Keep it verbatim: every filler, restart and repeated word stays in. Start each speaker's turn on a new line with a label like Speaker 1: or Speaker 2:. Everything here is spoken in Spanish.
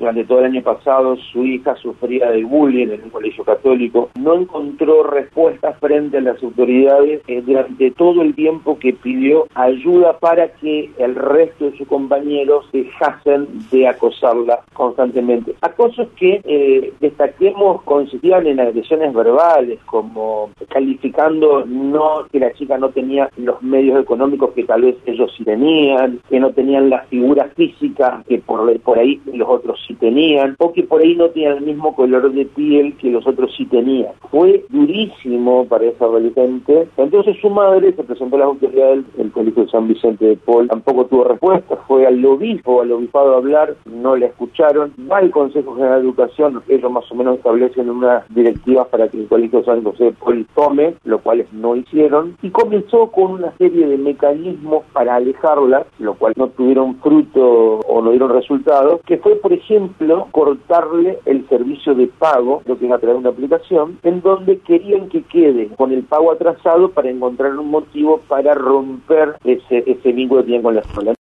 Speaker 1: durante todo el año pasado su hija sufría de bullying en un colegio católico, no encontró respuesta frente a las autoridades eh, durante todo el tiempo que pidió ayuda para que el resto de sus compañeros dejasen de acosarla constantemente. Acosos que, eh, destaquemos, consistían en agresiones verbales, como calificando no que la chica no tenía los medios económicos que tal vez ellos sí tenían, que no tenían la figura física que por, por ahí los otros sí tenían, o que por ahí no tenían el mismo color de piel que los otros sí tenían. Fue durísimo para esa adolescente. Entonces su madre se presentó a las autoridades del Colegio de San Vicente de Paul, tampoco tuvo respuesta, fue al obispo, al obispado a hablar, no le escucharon, va al Consejo General de Educación, ellos más o menos establecen unas directivas para que el Colegio de San José de Paul tome, lo cual no hicieron, y comenzó con una serie de mecanismos para alejarla, lo cual no tuvieron fruto o no dieron resultado, que fue, por ejemplo, cortarle el servicio de pago, lo que es a través de una aplicación, en donde querían que quede con el pago atrasado para encontrar un motivo para romper ese, ese vínculo que tenían con la escuela.